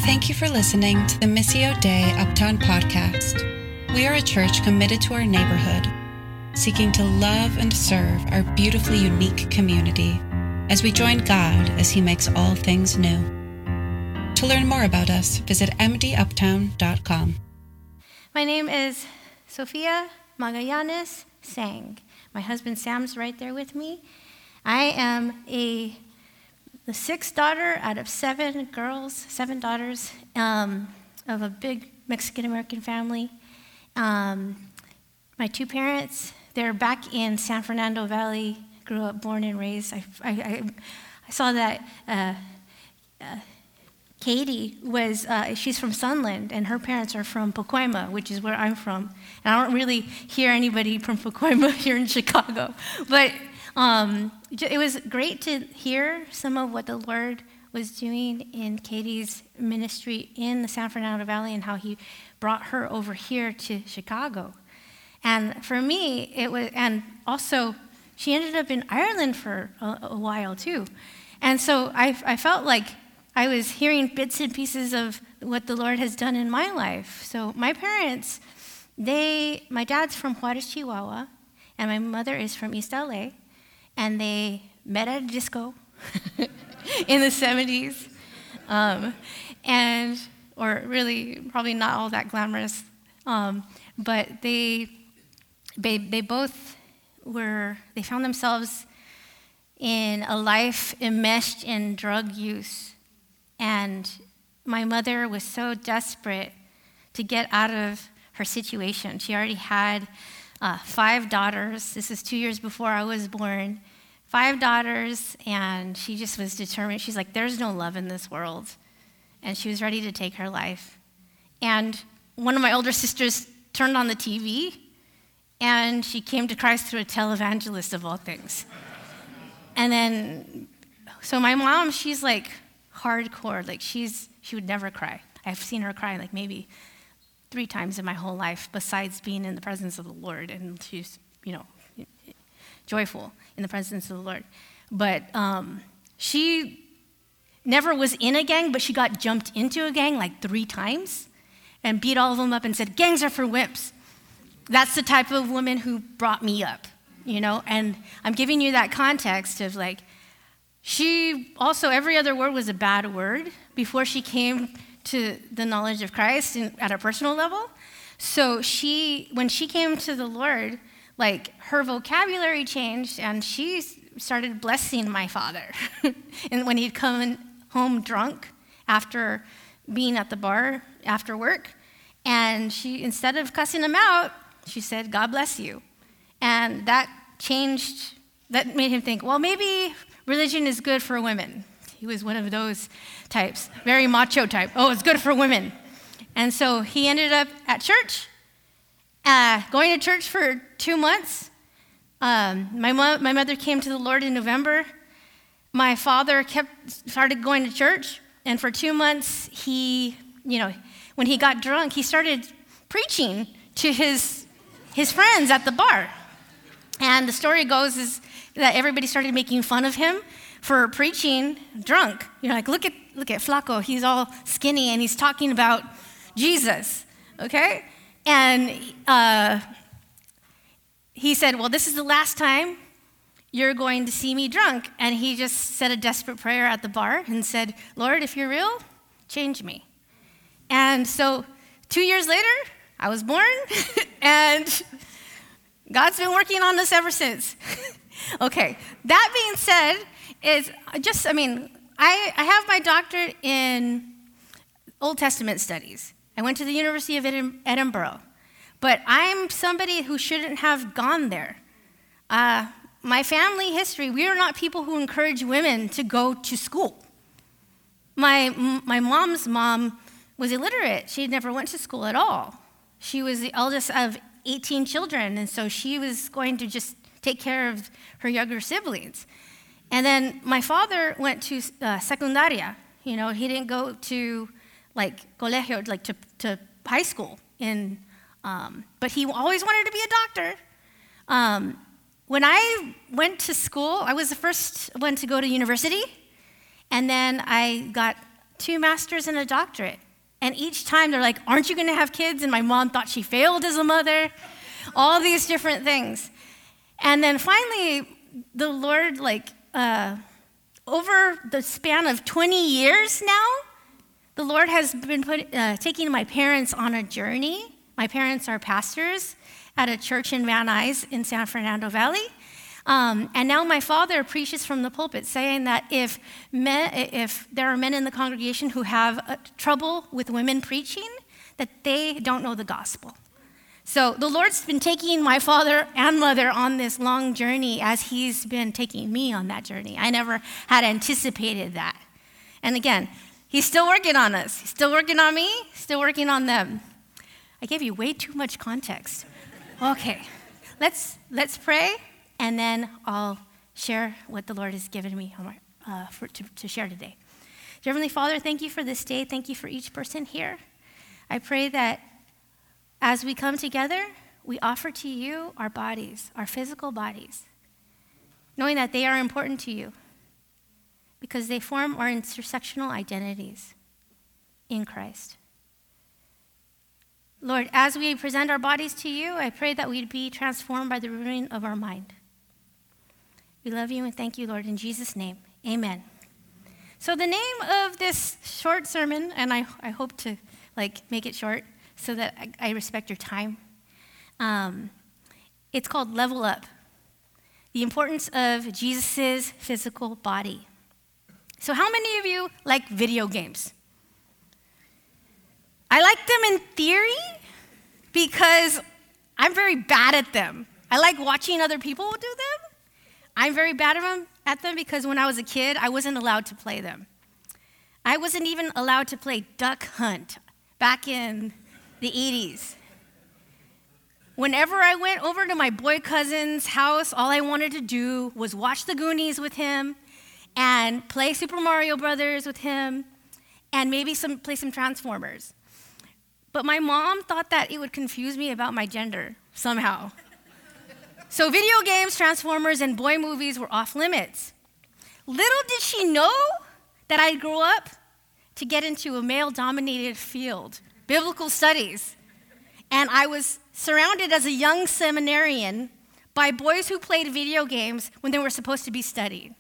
Thank you for listening to the Missio Dei Uptown podcast. We are a church committed to our neighborhood, seeking to love and serve our beautifully unique community as we join God as He makes all things new. To learn more about us, visit mduptown.com. My name is Sofia Magallanes Sang. My husband Sam's right there with me. I am the sixth daughter out of seven daughters of a big Mexican-American family. My two parents, they're back in San Fernando Valley, grew up, born and raised. I saw that Katie she's from Sunland, and her parents are from Pacoima, which is where I'm from. And I don't really hear anybody from Pacoima here in Chicago. But it was great to hear some of what the Lord was doing in Katie's ministry in the San Fernando Valley and how He brought her over here to Chicago. And for me, it was, and also she ended up in Ireland for a while too. And so I felt like I was hearing bits and pieces of what the Lord has done in my life. So my parents, my dad's from Juarez, Chihuahua, and my mother is from East LA, and they met at a disco in the 70s, or really probably not all that glamorous, but they both they found themselves in a life enmeshed in drug use. And my mother was so desperate to get out of her situation. She already had 5 daughters. This is 2 years before I was born. 5 daughters, and she just was determined. She's like, there's no love in this world. And she was ready to take her life. And one of my older sisters turned on the TV, and she came to Christ through a televangelist of all things. And then, so my mom, she's like hardcore, like she would never cry. I've seen her cry like maybe 3 times in my whole life, besides being in the presence of the Lord, and she's, joyful in the presence of the Lord. But she never was in a gang, but she got jumped into a gang like 3 times and beat all of them up and said, gangs are for wimps. That's the type of woman who brought me up, and I'm giving you that context of like, she also, every other word was a bad word before she came to the knowledge of Christ at a personal level. So when she came to the Lord, like her vocabulary changed, and she started blessing my father. And when he'd come home drunk after being at the bar after work, and she, instead of cussing him out, she said, God bless you. And that made him think, well, maybe religion is good for women. He was one of those types, very macho type. Oh, it's good for women. And so he ended up at church, going to church for 2 months. My mother came to the Lord in November. My father started going to church, and for 2 months, when he got drunk, he started preaching to his friends at the bar. And the story goes is that everybody started making fun of him for preaching drunk. Like, look at Flaco, he's all skinny and he's talking about Jesus, okay? And he said, well, this is the last time you're going to see me drunk. And he just said a desperate prayer at the bar and said, Lord, if you're real, change me. And so 2 years later, I was born, and God's been working on this ever since. Okay, that being said, I have my doctorate in Old Testament studies. I went to the University of Edinburgh, but I'm somebody who shouldn't have gone there. My family history, we are not people who encourage women to go to school. My mom's mom was illiterate. She never went to school at all. She was the eldest of 18 children, and so she was going to just take care of her younger siblings. And then my father went to secundaria. He didn't go to colegio, to high school. But he always wanted to be a doctor. When I went to school, I was the first one to go to university, and then I got 2 masters and a doctorate. And each time they're like, aren't you going to have kids? And my mom thought she failed as a mother. All these different things. And then finally, the Lord, over the span of 20 years now, the Lord has been taking my parents on a journey. My parents are pastors at a church in Van Nuys in San Fernando Valley. And now my father preaches from the pulpit saying that if there are men in the congregation who have trouble with women preaching, that they don't know the gospel. So the Lord's been taking my father and mother on this long journey as he's been taking me on that journey. I never had anticipated that. And again, he's still working on us. He's still working on me, still working on them. I gave you way too much context. Okay, let's pray, and then I'll share what the Lord has given me to share today. Dear Heavenly Father, thank you for this day. Thank you for each person here. I pray that as we come together, we offer to you our bodies, our physical bodies, knowing that they are important to you because they form our intersectional identities in Christ. Lord, as we present our bodies to you, I pray that we'd be transformed by the renewing of our mind. We love you and thank you, Lord, in Jesus' name. Amen. So the name of this short sermon, and I hope to make it short so that I respect your time. It's called Level Up, the importance of Jesus' physical body. So how many of you like video games? I like them in theory because I'm very bad at them. I like watching other people do them. I'm very bad at them because when I was a kid, I wasn't allowed to play them. I wasn't even allowed to play Duck Hunt back in the 80s. Whenever I went over to my boy cousin's house, all I wanted to do was watch the Goonies with him and play Super Mario Brothers with him and maybe play some Transformers. But my mom thought that it would confuse me about my gender somehow. So video games, Transformers, and boy movies were off limits. Little did she know that I'd grow up to get into a male-dominated field, biblical studies. And I was surrounded as a young seminarian by boys who played video games when they were supposed to be studying.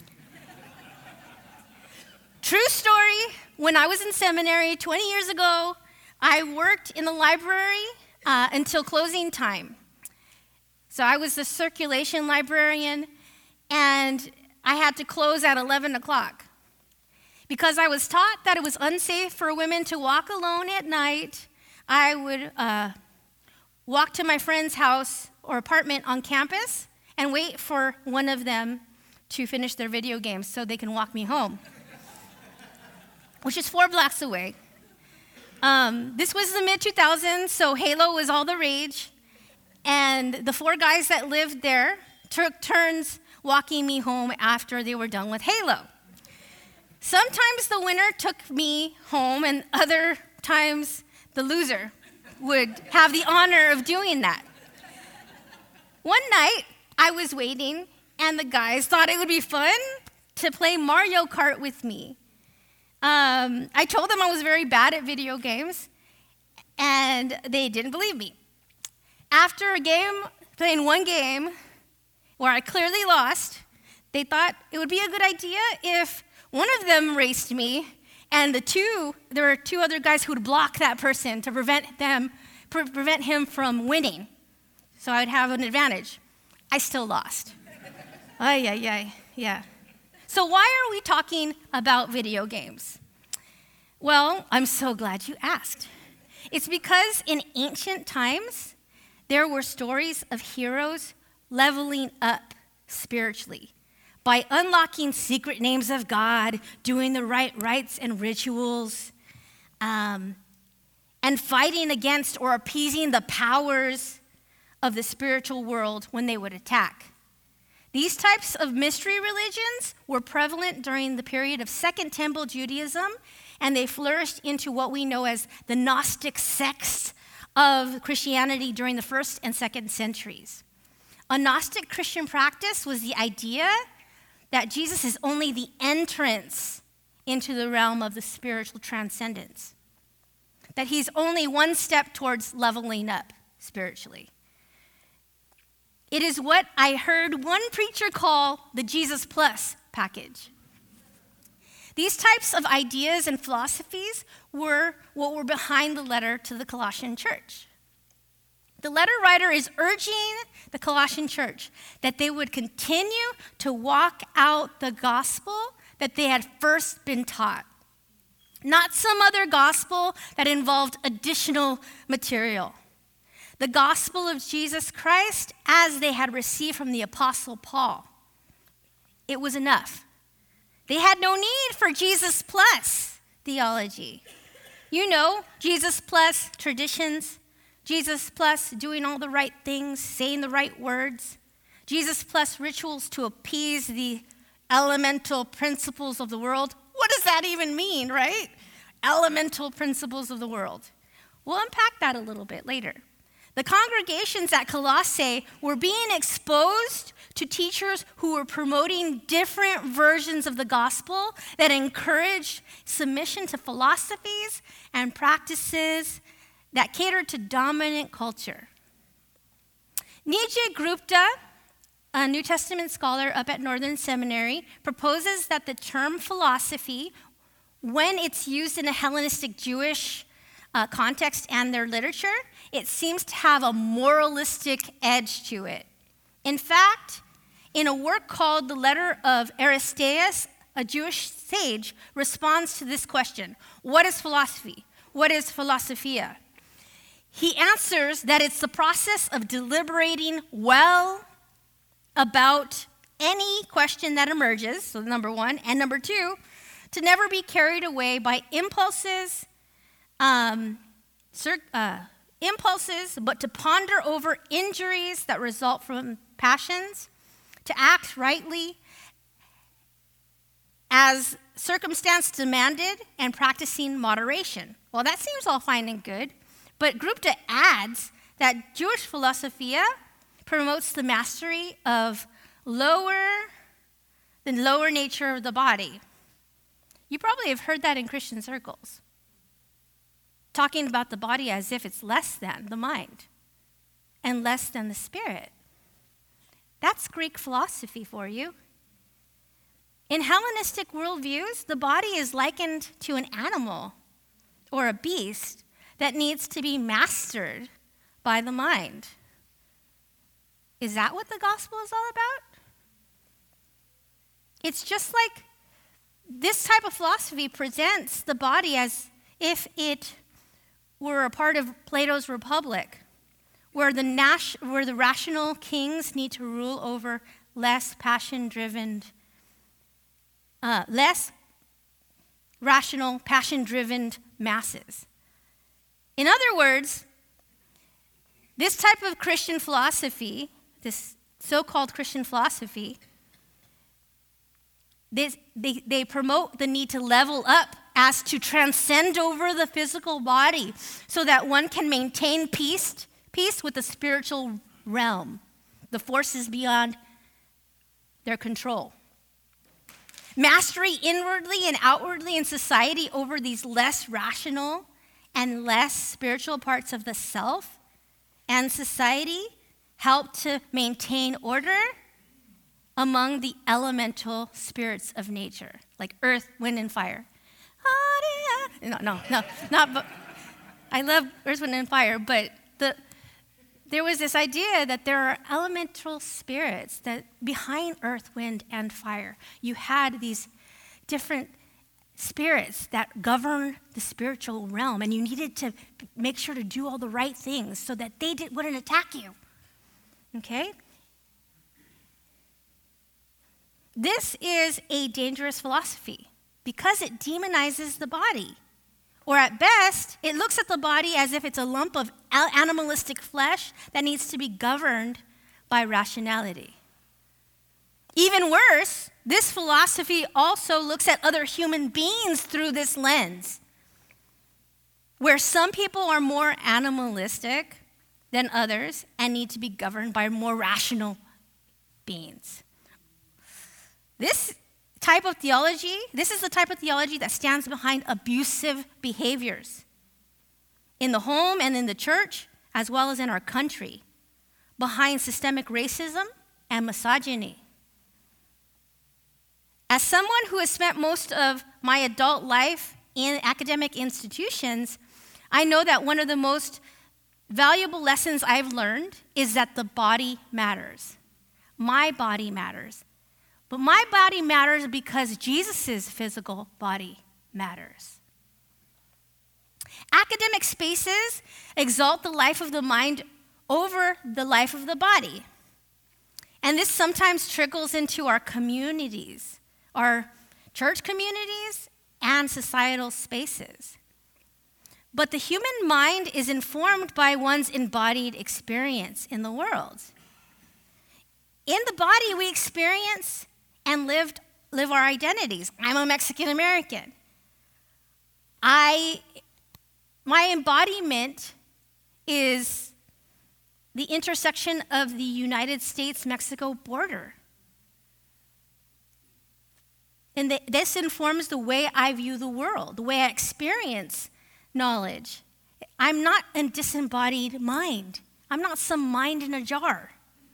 True story, when I was in seminary 20 years ago, I worked in the library until closing time. So I was the circulation librarian, and I had to close at 11 o'clock. Because I was taught that it was unsafe for women to walk alone at night, I would walk to my friend's house or apartment on campus and wait for one of them to finish their video games so they can walk me home, which is 4 blocks away. This was the mid-2000s, so Halo was all the rage. And the 4 guys that lived there took turns walking me home after they were done with Halo. Sometimes the winner took me home, and other times the loser would have the honor of doing that. One night, I was waiting, and the guys thought it would be fun to play Mario Kart with me. I told them I was very bad at video games, and they didn't believe me. After playing one game where I clearly lost, they thought it would be a good idea if one of them raced me, and there were 2 other guys who would block that person to prevent him from winning. So I would have an advantage. I still lost. Yeah. So why are we talking about video games? Well, I'm so glad you asked. It's because in ancient times, there were stories of heroes leveling up spiritually by unlocking secret names of God, doing the right rites and rituals, and fighting against or appeasing the powers of the spiritual world when they would attack. These types of mystery religions were prevalent during the period of Second Temple Judaism, and they flourished into what we know as the Gnostic sects of Christianity during the 1st and 2nd centuries. A Gnostic Christian practice was the idea that Jesus is only the entrance into the realm of the spiritual transcendence. That he's only one step towards leveling up spiritually. It is what I heard one preacher call the Jesus Plus package. These types of ideas and philosophies were what were behind the letter to the Colossian church. The letter writer is urging the Colossian church that they would continue to walk out the gospel that they had first been taught, not some other gospel that involved additional material. The gospel of Jesus Christ as they had received from the Apostle Paul. It was enough. They had no need for Jesus plus theology. You know, Jesus plus traditions, Jesus plus doing all the right things, saying the right words, Jesus plus rituals to appease the elemental principles of the world. What does that even mean, right? Elemental principles of the world. We'll unpack that a little bit later. The congregations at Colossae were being exposed to teachers who were promoting different versions of the gospel that encouraged submission to philosophies and practices that catered to dominant culture. Nietzsche Gupta, a New Testament scholar up at Northern Seminary, proposes that the term philosophy, when it's used in a Hellenistic Jewish context and their literature, it seems to have a moralistic edge to it. In fact, in a work called The Letter of Aristeas, a Jewish sage responds to this question: what is philosophy? What is philosophia? He answers that it's the process of deliberating well about any question that emerges, so number one, and number two, to never be carried away by impulses, but to ponder over injuries that result from passions, to act rightly as circumstance demanded, and practicing moderation. Well, that seems all fine and good, but Gupta adds that Jewish philosophia promotes the mastery of the lower nature of the body. You probably have heard that in Christian circles, talking about the body as if it's less than the mind and less than the spirit. That's Greek philosophy for you. In Hellenistic worldviews, the body is likened to an animal or a beast that needs to be mastered by the mind. Is that what the gospel is all about? It's just like this type of philosophy presents the body as if it were a part of Plato's Republic, where the rational kings need to rule over less rational, passion-driven masses. In other words, this type of Christian philosophy, this so-called Christian philosophy, they promote the need to level up as to transcend over the physical body so that one can maintain peace with the spiritual realm, the forces beyond their control. Mastery inwardly and outwardly in society over these less rational and less spiritual parts of the self and society help to maintain order among the elemental spirits of nature, like earth, wind, and fire. No, not. I love earth, wind, and fire, but there was this idea that there are elemental spirits that behind earth, wind, and fire. You had these different spirits that govern the spiritual realm, and you needed to make sure to do all the right things so that they wouldn't attack you. Okay? This is a dangerous philosophy because it demonizes the body. Or at best, it looks at the body as if it's a lump of animalistic flesh that needs to be governed by rationality. Even worse, this philosophy also looks at other human beings through this lens, where some people are more animalistic than others and need to be governed by more rational beings. This type of theology, this is the type of theology that stands behind abusive behaviors in the home and in the church, as well as in our country, behind systemic racism and misogyny. As someone who has spent most of my adult life in academic institutions, I know that one of the most valuable lessons I've learned is that the body matters. My body matters. But my body matters because Jesus' physical body matters. Academic spaces exalt the life of the mind over the life of the body. And this sometimes trickles into our communities, our church communities, and societal spaces. But the human mind is informed by one's embodied experience in the world. In the body, we experience and live our identities. I'm a Mexican American. My embodiment is the intersection of the United States-Mexico border. And this informs the way I view the world, the way I experience knowledge. I'm not a disembodied mind. I'm not some mind in a jar.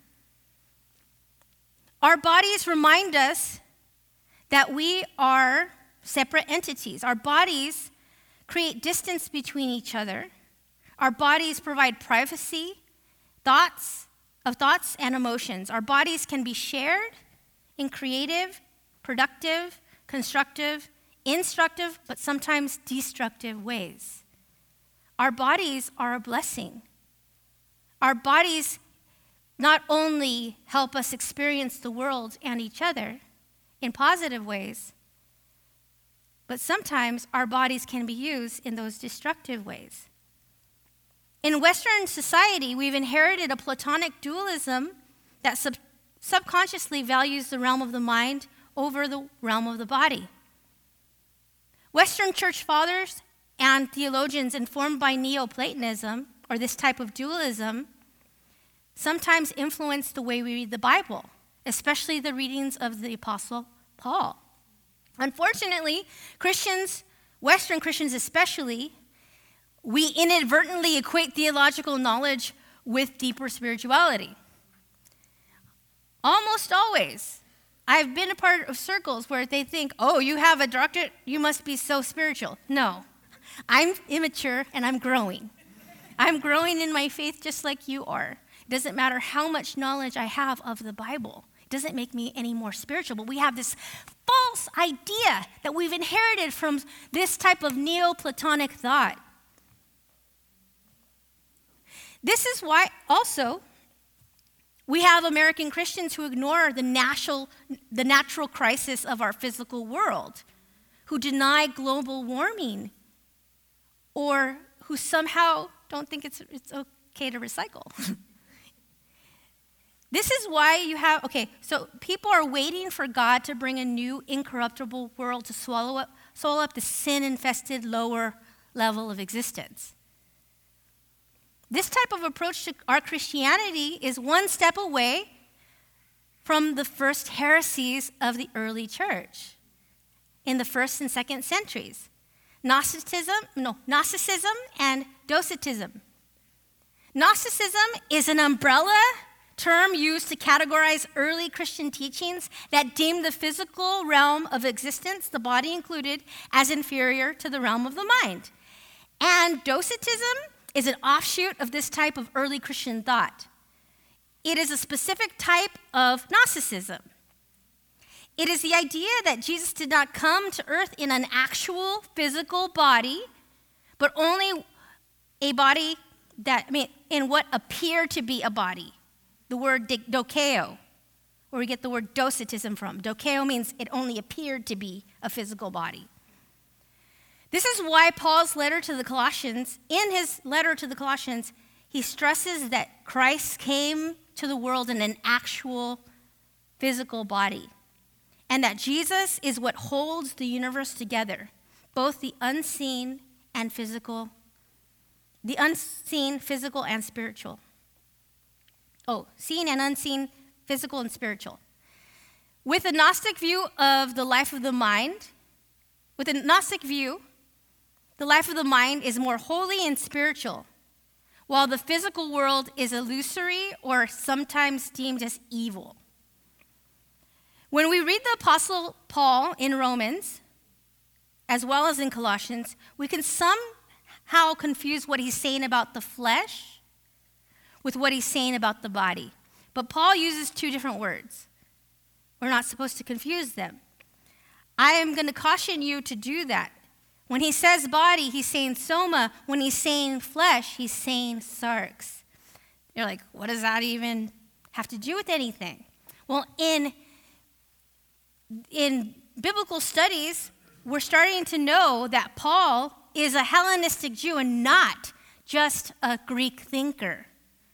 Our bodies remind us that we are separate entities. Our bodies create distance between each other. Our bodies provide privacy, thoughts and emotions. Our bodies can be shared in creative, productive, constructive, instructive, but sometimes destructive ways. Our bodies are a blessing. Our bodies not only help us experience the world and each other in positive ways, but sometimes our bodies can be used in those destructive ways. In Western society, we've inherited a Platonic dualism that subconsciously values the realm of the mind over the realm of the body. Western church fathers and theologians informed by Neoplatonism, or this type of dualism, sometimes influence the way we read the Bible, especially the readings of the Apostle Paul. Unfortunately, Christians, Western Christians especially, we inadvertently equate theological knowledge with deeper spirituality. Almost always. I've been a part of circles where they think, oh, you have a doctorate, you must be so spiritual. No, I'm immature and I'm growing. I'm growing in my faith just like you are. It doesn't matter how much knowledge I have of the Bible. It doesn't make me any more spiritual, but we have this false idea that we've inherited from this type of Neoplatonic thought. This is why also we have American Christians who ignore the natural crisis of our physical world, who deny global warming, or who somehow don't think it's okay to recycle. This is why you have, so people are waiting for God to bring a new incorruptible world to swallow up the sin-infested lower level of existence. This type of approach to our Christianity is one step away from the first heresies of the early church in the 1st and 2nd centuries. Gnosticism and Docetism. Gnosticism is an umbrella term used to categorize early Christian teachings that deemed the physical realm of existence, the body included, as inferior to the realm of the mind. And Docetism is an offshoot of this type of early Christian thought. It is a specific type of Gnosticism. It is the idea that Jesus did not come to earth in an actual physical body, but only a body in what appeared to be a body. The word dokeo, where we get the word docetism from. Dokeo means it only appeared to be a physical body. This is why Paul's letter to the Colossians, in his letter to the Colossians, he stresses that Christ came to the world in an actual physical body, and that Jesus is what holds the universe together, both the unseen, physical, and spiritual. Seen and unseen, physical and spiritual. With a Gnostic view of the life of the mind, the life of the mind is more holy and spiritual, while the physical world is illusory or sometimes deemed as evil. When we read the Apostle Paul in Romans, as well as in Colossians, we can somehow confuse what he's saying about the flesh with what he's saying about the body. But Paul uses two different words. We're not supposed to confuse them. I am going to caution you to do that. When he says body, he's saying soma. When he's saying flesh, he's saying sarx. You're like, what does that even have to do with anything? Well, in biblical studies, we're starting to know that Paul is a Hellenistic Jew and not just a Greek thinker.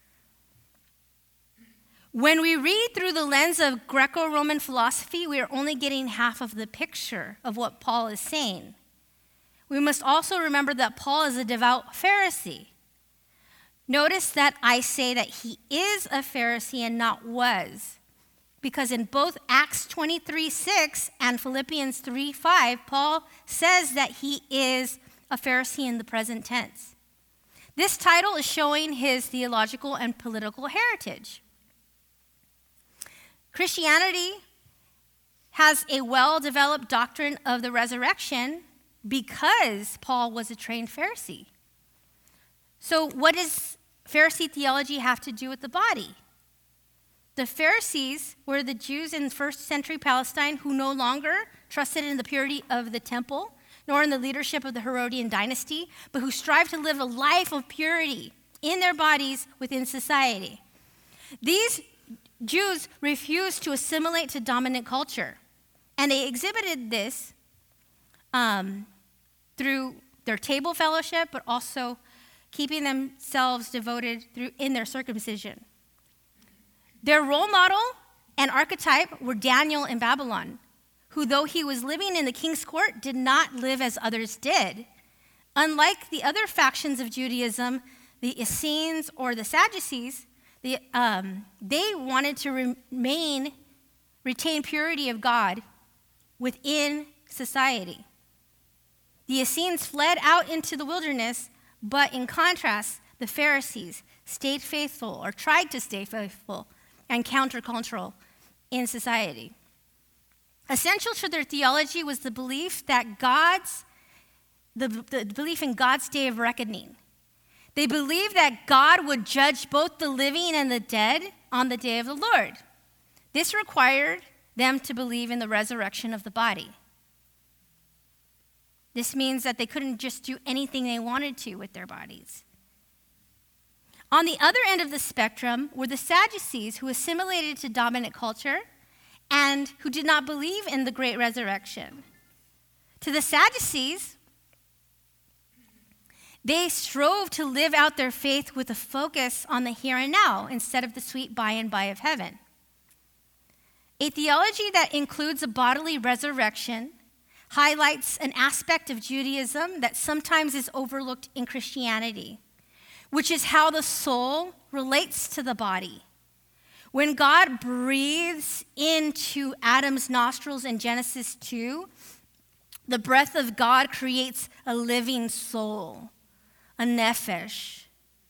When we read through the lens of Greco-Roman philosophy, we are only getting half of the picture of what Paul is saying. We must also remember that Paul is a devout Pharisee. Notice that I say that he is a Pharisee and not was, because in both Acts 23:6 and Philippians 3:5, Paul says that he is a Pharisee in the present tense. This title is showing his theological and political heritage. Christianity has a well-developed doctrine of the resurrection because Paul was a trained Pharisee. So what does Pharisee theology have to do with the body? The Pharisees were the Jews in first century Palestine who no longer trusted in the purity of the temple, nor in the leadership of the Herodian dynasty, but who strived to live a life of purity in their bodies within society. These Jews refused to assimilate to dominant culture, and they exhibited this through their table fellowship, but also keeping themselves devoted in their circumcision. Their role model and archetype were Daniel in Babylon, who, though he was living in the king's court, did not live as others did. Unlike the other factions of Judaism, the Essenes or the Sadducees, they wanted to retain purity of God within society. The Essenes fled out into the wilderness, but in contrast, the Pharisees stayed faithful or tried to stay faithful and countercultural in society. Essential to their theology was the belief that the belief in God's day of reckoning. They believed that God would judge both the living and the dead on the day of the Lord. This required them to believe in the resurrection of the body. This means that they couldn't just do anything they wanted to with their bodies. On the other end of the spectrum were the Sadducees, who assimilated to dominant culture and who did not believe in the great resurrection. To the Sadducees, they strove to live out their faith with a focus on the here and now instead of the sweet by and by of heaven. A theology that includes a bodily resurrection highlights an aspect of Judaism that sometimes is overlooked in Christianity, which is how the soul relates to the body. When God breathes into Adam's nostrils in Genesis 2, the breath of God creates a living soul, a nephesh.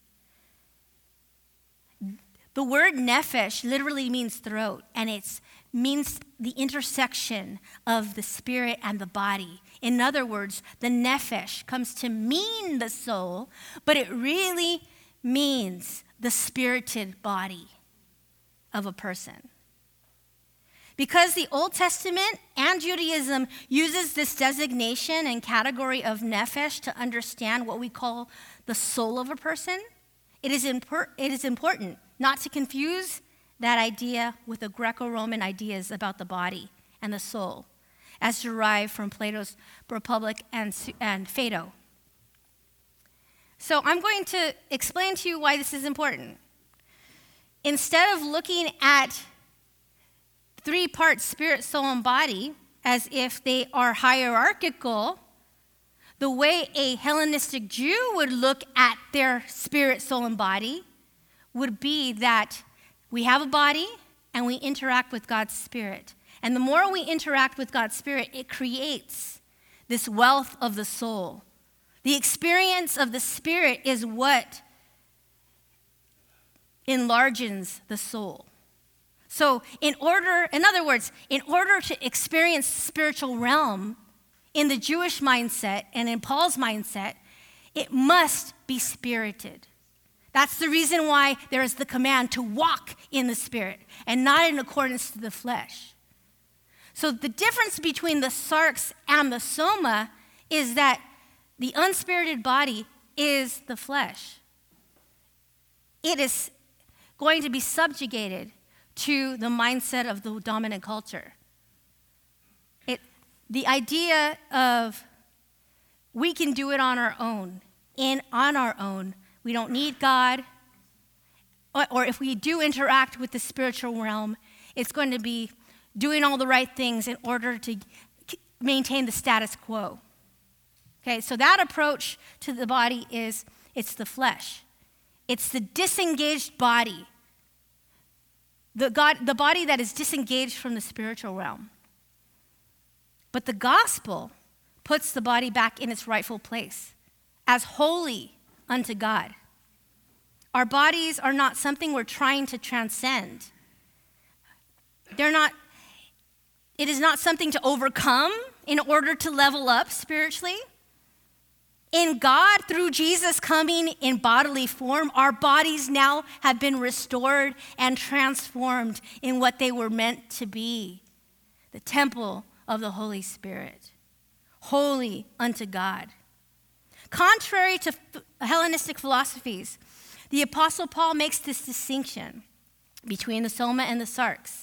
The word nephesh literally means throat, and it means the intersection of the spirit and the body. In other words, the nephesh comes to mean the soul, but it really means the spirited body of a person. Because the Old Testament and Judaism uses this designation and category of nephesh to understand what we call the soul of a person, it is important not to confuse that idea with the Greco-Roman ideas about the body and the soul, as derived from Plato's Republic and Phaedo. So I'm going to explain to you why this is important. Instead of looking at 3 parts, spirit, soul, and body, as if they are hierarchical, the way a Hellenistic Jew would look at their spirit, soul, and body would be that we have a body and we interact with God's spirit. And the more we interact with God's Spirit, it creates this wealth of the soul. The experience of the Spirit is what enlarges the soul. So in other words, in order to experience the spiritual realm in the Jewish mindset and in Paul's mindset, it must be spirited. That's the reason why there is the command to walk in the Spirit and not in accordance to the flesh. So the difference between the sarx and the soma is that the unspirited body is the flesh. It is going to be subjugated to the mindset of the dominant culture. The idea of we can do it on our own, we don't need God, or if we do interact with the spiritual realm, it's going to be doing all the right things in order to maintain the status quo. Okay, so that approach to the body it's the flesh. It's the disengaged body. The body that is disengaged from the spiritual realm. But the gospel puts the body back in its rightful place as holy unto God. Our bodies are not something we're trying to transcend. It is not something to overcome in order to level up spiritually. In God, through Jesus coming in bodily form, our bodies now have been restored and transformed in what they were meant to be, the temple of the Holy Spirit, holy unto God. Contrary to Hellenistic philosophies, the Apostle Paul makes this distinction between the soma and the sarx.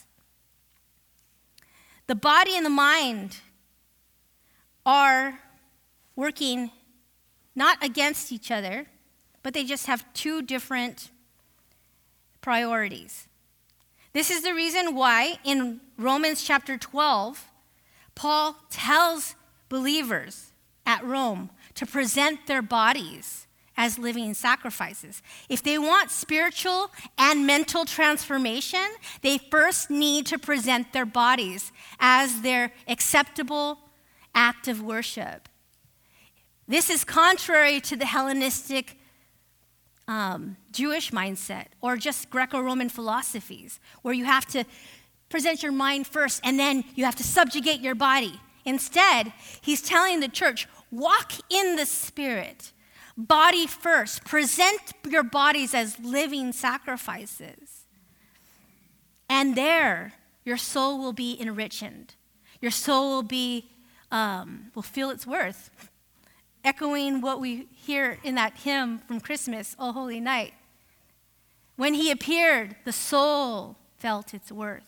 The body and the mind are working not against each other, but they just have two different priorities. This is the reason why in Romans chapter 12, Paul tells believers at Rome to present their bodies as living sacrifices. If they want spiritual and mental transformation, they first need to present their bodies as their acceptable act of worship. This is contrary to the Hellenistic Jewish mindset or just Greco-Roman philosophies, where you have to present your mind first and then you have to subjugate your body. Instead, he's telling the church, walk in the Spirit, body first. Present your bodies as living sacrifices. And there, your soul will be enriched. Your soul will feel its worth. Echoing what we hear in that hymn from Christmas, O Holy Night. When he appeared, the soul felt its worth.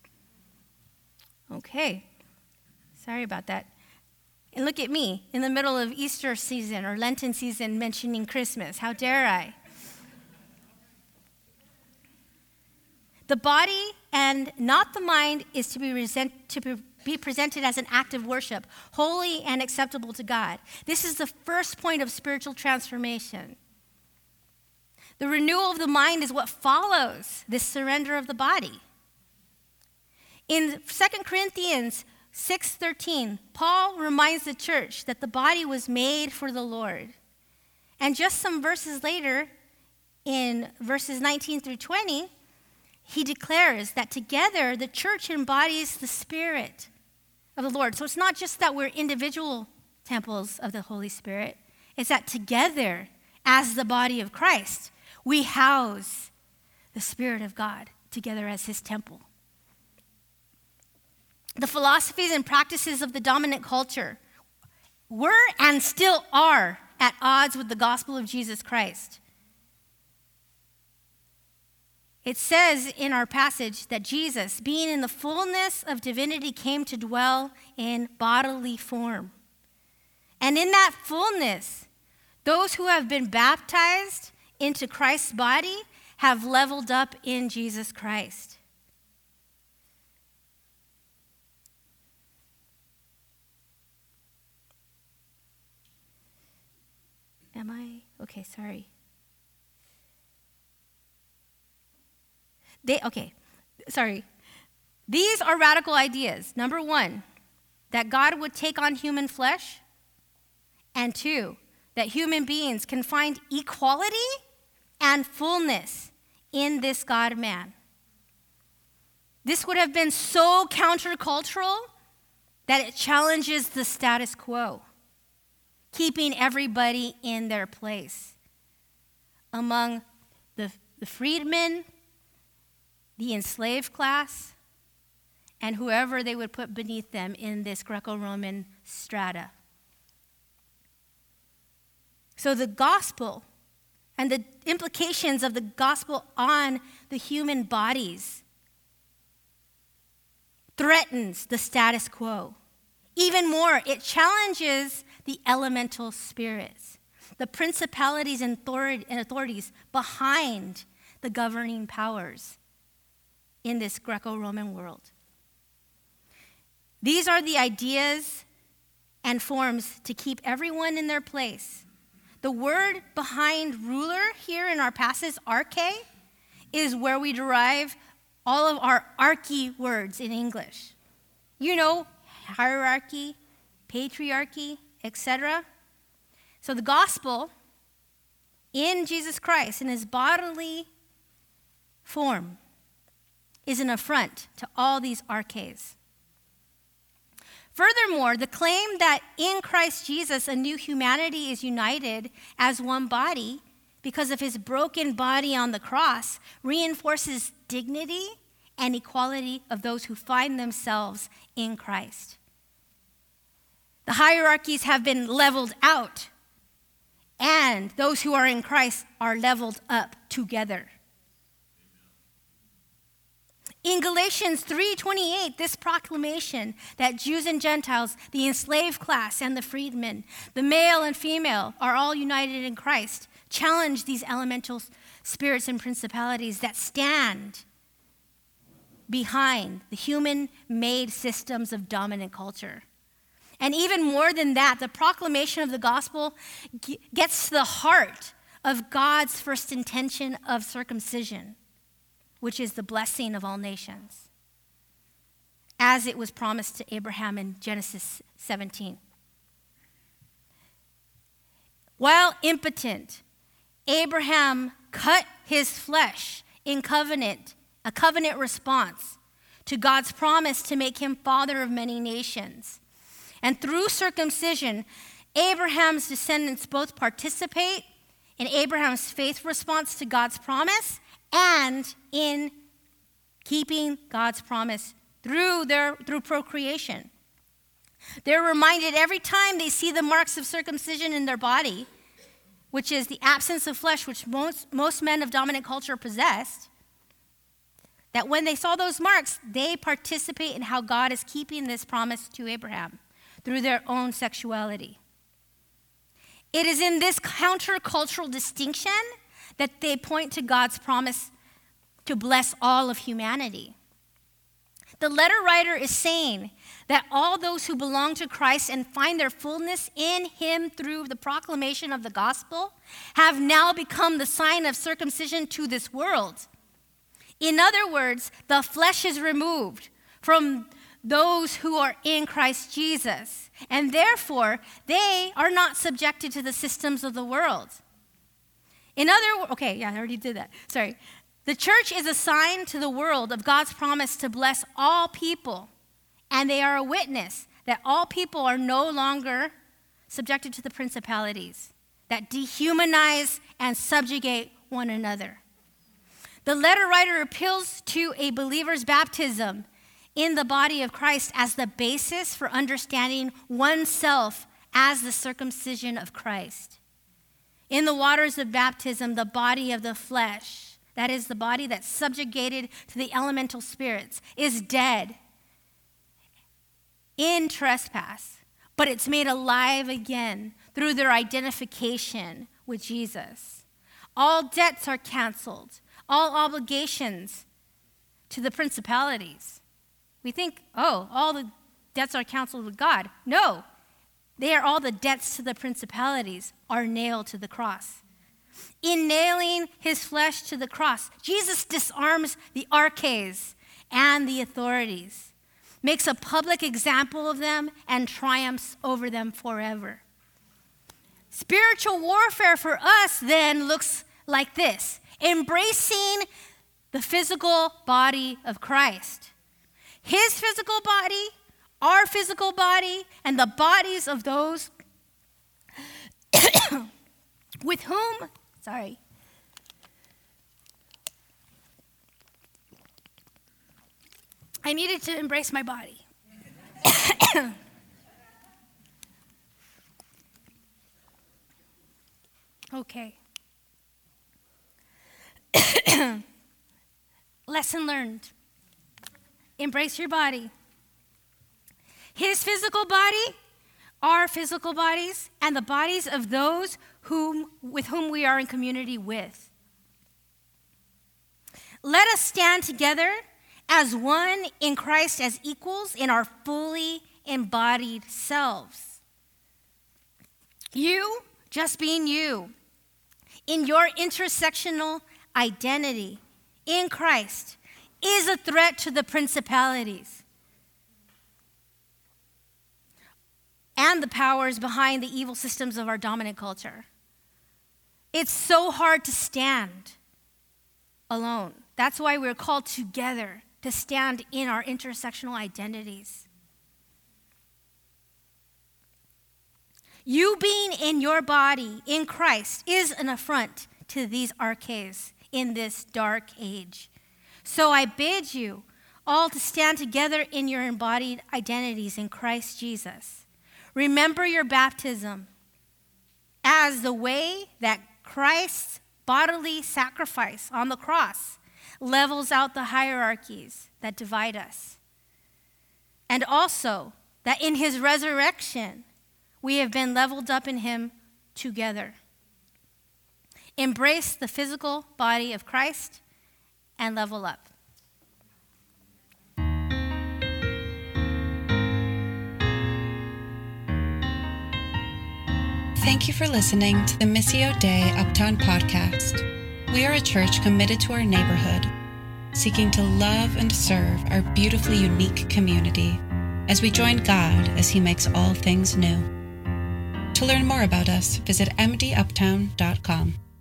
Okay, sorry about that. And look at me, in the middle of Easter season or Lenten season mentioning Christmas. How dare I? The body and not the mind is to be presented as an act of worship, holy and acceptable to God. This is the first point of spiritual transformation. The renewal of the mind is what follows this surrender of the body. In 2 Corinthians 6:13, Paul reminds the church that the body was made for the Lord. And just some verses later, in verses 19 through 20, he declares that together the church embodies the Spirit of the Lord. So it's not just that we're individual temples of the Holy Spirit. It's that together, as the body of Christ, we house the Spirit of God together as his temple. The philosophies and practices of the dominant culture were and still are at odds with the gospel of Jesus Christ. It says in our passage that Jesus, being in the fullness of divinity, came to dwell in bodily form. And in that fullness, those who have been baptized into Christ's body have leveled up in Jesus Christ. Okay, sorry. These are radical ideas. Number one, that God would take on human flesh. And two, that human beings can find equality and fullness in this God-man. This would have been so countercultural that it challenges the status quo, keeping everybody in their place. Among the freedmen, the enslaved class, and whoever they would put beneath them in this Greco-Roman strata. So the gospel and the implications of the gospel on the human bodies threatens the status quo. Even more, it challenges the elemental spirits, the principalities and authorities behind the governing powers in this Greco-Roman world. These are the ideas and forms to keep everyone in their place. The word behind ruler here in our passage, arche, is where we derive all of our archy words in English. You know, hierarchy, patriarchy, etc. So the gospel in Jesus Christ, in his bodily form, is an affront to all these arches. Furthermore, the claim that in Christ Jesus a new humanity is united as one body because of his broken body on the cross reinforces dignity and equality of those who find themselves in Christ. The hierarchies have been leveled out, and those who are in Christ are leveled up together. In Galatians 3:28, this proclamation that Jews and Gentiles, the enslaved class and the freedmen, the male and female, are all united in Christ, challenge these elemental spirits and principalities that stand behind the human-made systems of dominant culture. And even more than that, the proclamation of the gospel gets to the heart of God's first intention of circumcision, which is the blessing of all nations, as it was promised to Abraham in Genesis 17. While impotent, Abraham cut his flesh in a covenant response to God's promise to make him father of many nations. And through circumcision, Abraham's descendants both participate in Abraham's faith response to God's promise and in keeping God's promise through procreation. They're reminded every time they see the marks of circumcision in their body, which is the absence of flesh, which most men of dominant culture possessed, that when they saw those marks, they participate in how God is keeping this promise to Abraham through their own sexuality. It is in this countercultural distinction that they point to God's promise to bless all of humanity. The letter writer is saying that all those who belong to Christ and find their fullness in him through the proclamation of the gospel have now become the sign of circumcision to this world. In other words, the flesh is removed from those who are in Christ Jesus, and therefore they are not subjected to the systems of the world. I already did that. Sorry. The church is a sign to the world of God's promise to bless all people, and they are a witness that all people are no longer subjected to the principalities that dehumanize and subjugate one another. The letter writer appeals to a believer's baptism in the body of Christ as the basis for understanding oneself as the circumcision of Christ. In the waters of baptism, the body of the flesh, that is the body that's subjugated to the elemental spirits, is dead in trespass, but it's made alive again through their identification with Jesus. All debts are canceled, all obligations to the principalities. We think, all the debts are canceled with God. No, they are all the debts to the principalities are nailed to the cross. In nailing his flesh to the cross, Jesus disarms the arches and the authorities, makes a public example of them, and triumphs over them forever. Spiritual warfare for us then looks like this: embracing the physical body of Christ. His physical body, our physical body, and the bodies of those with whom, I needed to embrace my body. Okay. Lesson learned. Embrace your body. His physical body, our physical bodies, and the bodies of those with whom we are in community with. Let us stand together as one in Christ, as equals in our fully embodied selves. You, just being you, in your intersectional identity in Christ, is a threat to the principalities and the powers behind the evil systems of our dominant culture. It's so hard to stand alone. That's why we're called together to stand in our intersectional identities. You being in your body in Christ is an affront to these archaes in this dark age. So I bid you all to stand together in your embodied identities in Christ Jesus. Remember your baptism as the way that Christ's bodily sacrifice on the cross levels out the hierarchies that divide us. And also that in his resurrection, we have been leveled up in him together. Embrace the physical body of Christ and level up. Thank you for listening to the Missio Dei Uptown podcast. We are a church committed to our neighborhood, seeking to love and serve our beautifully unique community as we join God as he makes all things new. To learn more about us, visit mduptown.com.